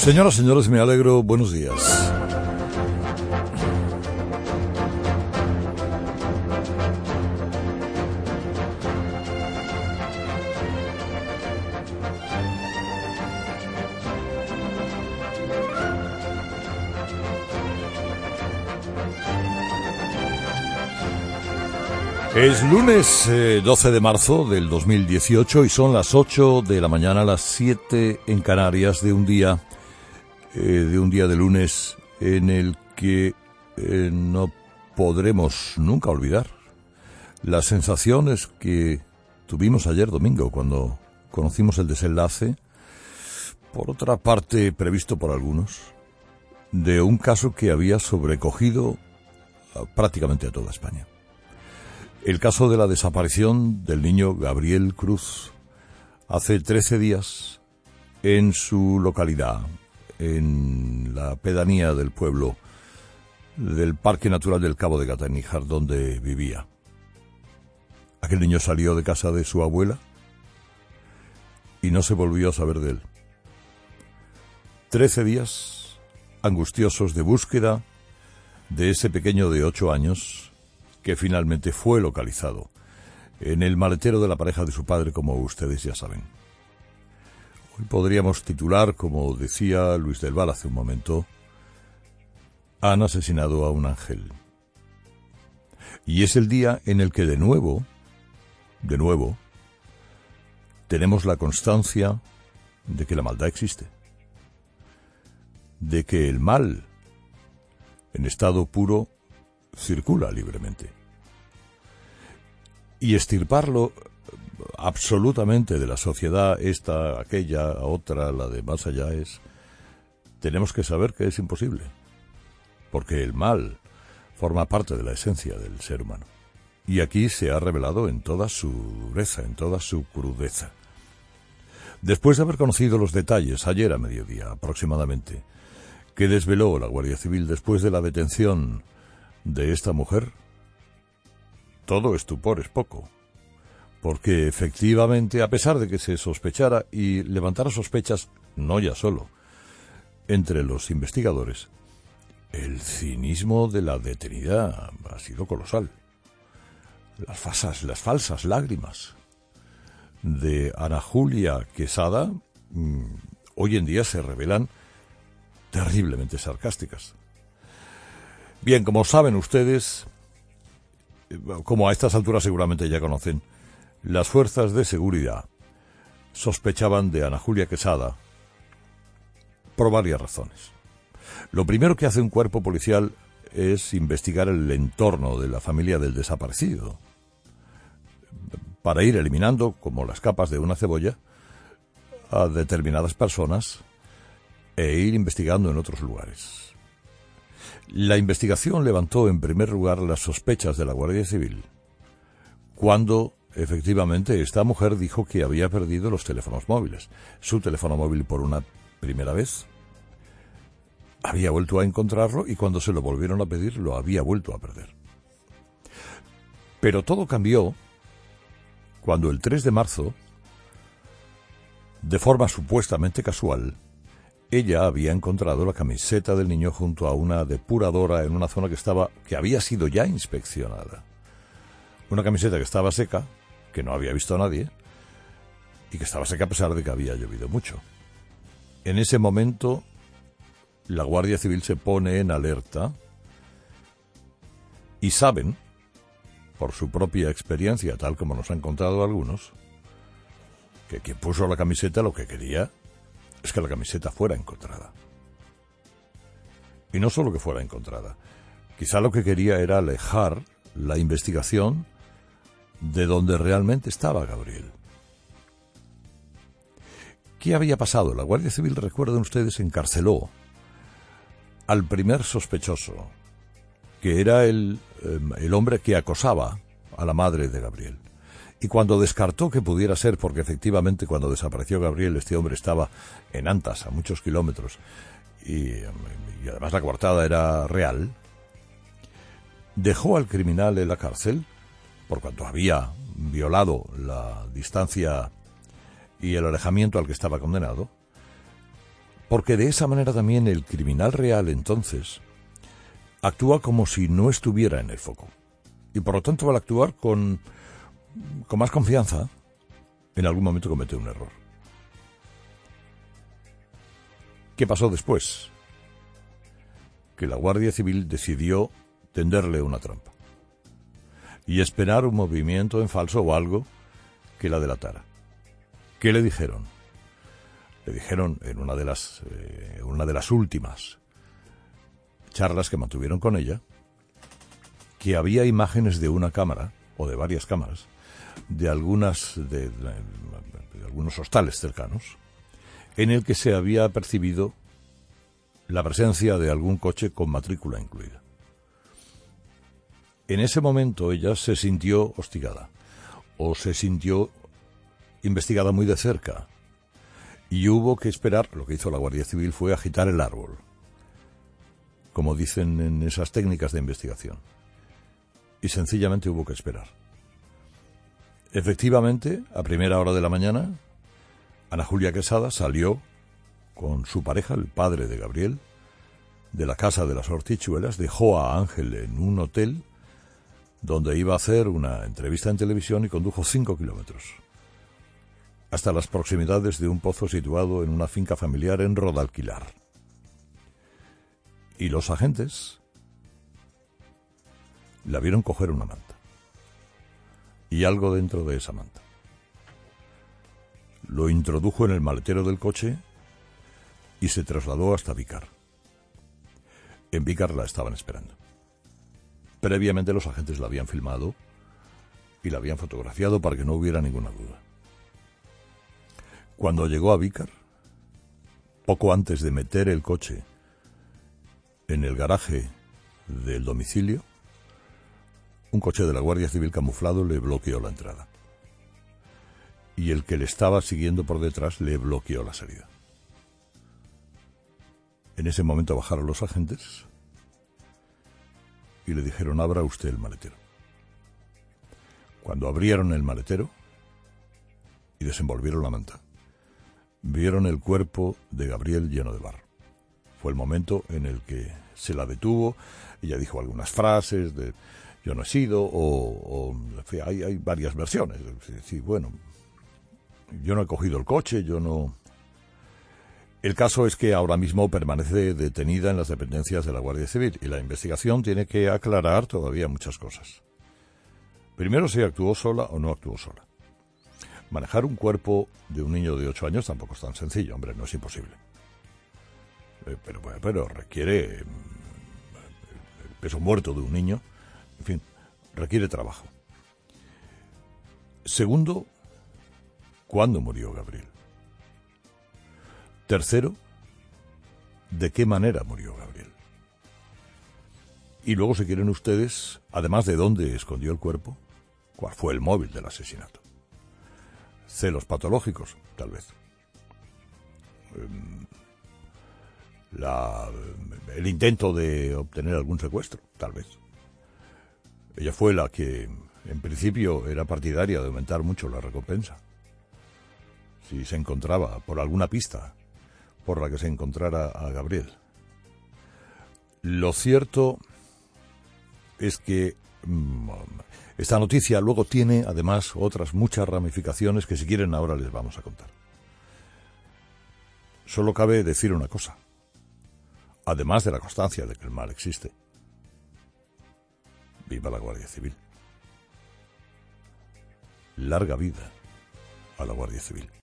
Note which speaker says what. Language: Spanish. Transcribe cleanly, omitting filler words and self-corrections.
Speaker 1: Señoras, señores, me alegro. Buenos días. Es lunes 12 de marzo del 2018 y son las 8 de la mañana, las 7 en Canarias, de un día de lunes en el que no podremos nunca olvidar las sensaciones que tuvimos ayer domingo cuando conocimos el desenlace, por otra parte previsto por algunos, de un caso que había sobrecogido prácticamente a toda España. El caso de la desaparición del niño Gabriel Cruz hace 13 días en su localidad, en la pedanía del pueblo del Parque Natural del Cabo de Gata, en Níjar, donde vivía. Aquel niño salió de casa de su abuela y no se volvió a saber de él. 13 días angustiosos de búsqueda de ese pequeño de 8 años que finalmente fue localizado en el maletero de la pareja de su padre, como ustedes ya saben. Hoy podríamos titular, como decía Luis del Val hace un momento, han asesinado a un ángel. Y es el día en el que de nuevo, tenemos la constancia de que la maldad existe, de que el mal, en estado puro, circula libremente. Y extirparlo absolutamente de la sociedad, esta, aquella, otra, la de más allá, tenemos que saber que es imposible, porque el mal forma parte de la esencia del ser humano. Y aquí se ha revelado en toda su dureza, en toda su crudeza. Después de haber conocido los detalles, ayer a mediodía aproximadamente, que desveló la Guardia Civil después de la detención de esta mujer, todo estupor es poco, porque efectivamente, a pesar de que se sospechara y levantara sospechas, no ya solo, entre los investigadores, el cinismo de la detenida ha sido colosal. Las falsas lágrimas de Ana Julia Quesada hoy en día se revelan terriblemente sarcásticas. Bien, como saben ustedes, como a estas alturas seguramente ya conocen, las fuerzas de seguridad sospechaban de Ana Julia Quesada por varias razones. Lo primero que hace un cuerpo policial es investigar el entorno de la familia del desaparecido, para ir eliminando, como las capas de una cebolla, a determinadas personas e ir investigando en otros lugares. La investigación levantó en primer lugar las sospechas de la Guardia Civil cuando efectivamente esta mujer dijo que había perdido los teléfonos móviles. Su teléfono móvil por una primera vez había vuelto a encontrarlo y cuando se lo volvieron a pedir lo había vuelto a perder. Pero todo cambió cuando el 3 de marzo, de forma supuestamente casual, ella había encontrado la camiseta del niño junto a una depuradora en una zona que había sido ya inspeccionada. Una camiseta que estaba seca, que no había visto a nadie, y que estaba seca a pesar de que había llovido mucho. En ese momento, la Guardia Civil se pone en alerta y saben, por su propia experiencia, tal como nos han contado algunos, que quien puso la camiseta lo que quería es que la camiseta fuera encontrada. Y no solo que fuera encontrada, quizá lo que quería era alejar la investigación de donde realmente estaba Gabriel. ¿Qué había pasado? La Guardia Civil, recuerden ustedes, encarceló al primer sospechoso, que era el hombre que acosaba a la madre de Gabriel. Y cuando descartó que pudiera ser, porque efectivamente cuando desapareció Gabriel este hombre estaba en Antas, a muchos kilómetros, y además la coartada era real, dejó al criminal en la cárcel, por cuanto había violado la distancia y el alejamiento al que estaba condenado, Porque de esa manera también el criminal real entonces actúa como si no estuviera en el foco. Y por lo tanto, al actuar con más confianza, en algún momento comete un error. ¿Qué pasó después? Que la Guardia Civil decidió tenderle una trampa y esperar un movimiento en falso o algo que la delatara. ¿Qué le dijeron? Le dijeron en una de las últimas charlas que mantuvieron con ella que había imágenes de una cámara o de varias cámaras de algunos hostales cercanos en el que se había percibido la presencia de algún coche con matrícula incluida. En ese momento ella se sintió hostigada o se sintió investigada muy de cerca y hubo que esperar. Lo que hizo la Guardia Civil fue agitar el árbol, como dicen en esas técnicas de investigación, y sencillamente hubo que esperar. Efectivamente, a primera hora de la mañana, Ana Julia Quesada salió con su pareja, el padre de Gabriel, de la casa de las Hortichuelas, dejó a Ángel en un hotel donde iba a hacer una entrevista en televisión y condujo 5 kilómetros hasta las proximidades de un pozo situado en una finca familiar en Rodalquilar. Y los agentes la vieron coger una manta y algo dentro de esa manta. Lo introdujo en el maletero del coche y se trasladó hasta Vícar. En Vícar la estaban esperando. Previamente los agentes la habían filmado y la habían fotografiado para que no hubiera ninguna duda. Cuando llegó a Vícar, poco antes de meter el coche en el garaje del domicilio, un coche de la Guardia Civil camuflado le bloqueó la entrada. Y el que le estaba siguiendo por detrás le bloqueó la salida. En ese momento bajaron los agentes y le dijeron: abra usted el maletero. Cuando abrieron el maletero y desenvolvieron la manta, vieron el cuerpo de Gabriel lleno de barro. Fue el momento en el que se la detuvo. Ella dijo algunas frases de yo no he sido, hay varias versiones. Sí, bueno, yo no he cogido el coche, yo no. El caso es que ahora mismo permanece detenida en las dependencias de la Guardia Civil y la investigación tiene que aclarar todavía muchas cosas. Primero, si actuó sola o no actuó sola. Manejar un cuerpo de un niño de 8 años tampoco es tan sencillo, hombre, no es imposible. Pero requiere el peso muerto de un niño, en fin, requiere trabajo. Segundo, ¿cuándo murió Gabriel? Tercero, ¿de qué manera murió Gabriel? Y luego, si quieren ustedes, además de dónde escondió el cuerpo, ¿cuál fue el móvil del asesinato? Celos patológicos, tal vez. El intento de obtener algún secuestro, tal vez. Ella fue la que, en principio, era partidaria de aumentar mucho la recompensa. Si se encontraba por alguna pista por la que se encontrara a Gabriel. Lo cierto es que esta noticia luego tiene, además, otras muchas ramificaciones que, si quieren, ahora les vamos a contar. Solo cabe decir una cosa, además de la constancia de que el mal existe: viva la Guardia Civil. Larga vida a la Guardia Civil.